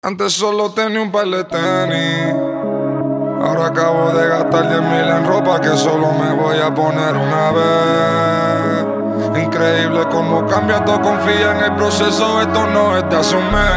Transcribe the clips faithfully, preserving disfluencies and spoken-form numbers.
Antes solo tenía un par de tenis, ahora acabo de gastar diez mil en ropa que solo me voy a poner una vez. Increíble cómo cambia todo, confía en el proceso, esto no es de hace un mes.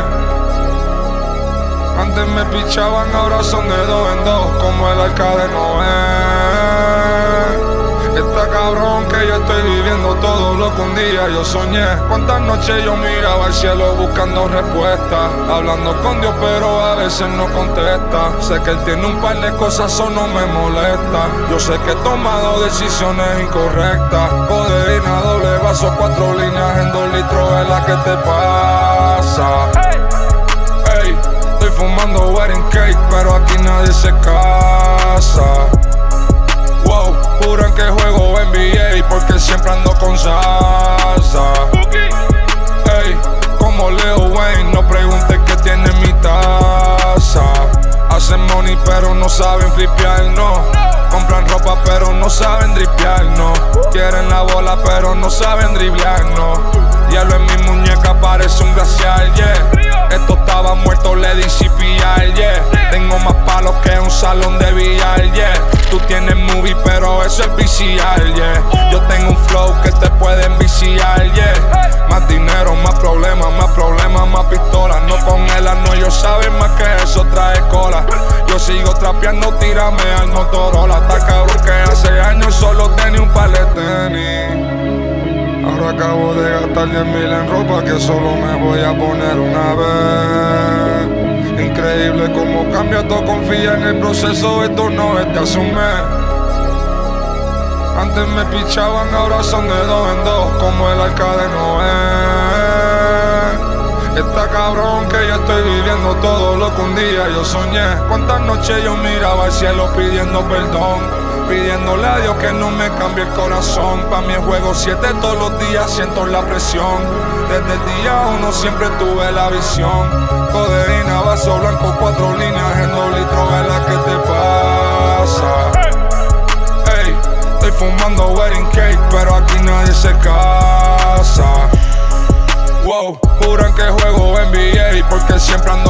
Antes me pichaban, ahora son de dos en dos, como el arca de Noé. Está cabrón que yo estoy viviendo todo lo que un día yo soñé. Cuántas noches yo miraba al cielo buscando respuestas, hablando con Dios pero a veces no contesta. Sé que Él tiene un par de cosas, eso no me molesta. Yo sé que he tomado decisiones incorrectas. Codeína, doble vaso, cuatro líneas en dos litros es la que te pasa. Ey, estoy fumando wedding cake pero aquí nadie se casa. Wow, juran que juego N B A porque siempre ando con salsa. Ey, como Lil Wayne, no preguntes qué tiene mi taza. Hacen money pero no saben flipear, no. Compran ropa pero no saben dripear, no. Quieren la bola pero no saben driblear, no. Hielo en mi muñeca parece un glacial, yeah. Esto estaba muerto, le di C P R, yeah. Tengo más palos que un salón de billar, yeah. Tú tienes movie pero eso es V C R, yeah. Yo tengo un flow que te puede enviciar, yeah. Más dinero, más problemas, más problemas, más pistolas. No con el no, ellos saben más que eso trae cola. Yo sigo trapeando, tírame al Motorola. Está cabrón que hace años solo tenía un par de tenis, ahora acabo de gastar diez mil en ropa que solo me voy a poner una vez. Increíble cómo cambia todo, confía en el proceso, esto no es de hace un mes. Antes me pichaban, ahora son de dos en dos, como el arca de Noé. Está cabrón que yo estoy viviendo todo lo que un día yo soñé. Cuántas noches yo miraba al cielo pidiendo perdón, pidiéndole a Dios que no me cambie el corazón. Pa' mi juego siete todos los días siento la presión. Desde el día uno siempre tuve la visión. Codeína, vaso blanco, cuatro líneas en dos litros es la que te pasa. Ey, estoy fumando wedding cake pero aquí nadie se casa. Wow, juran que juego N B A porque siempre ando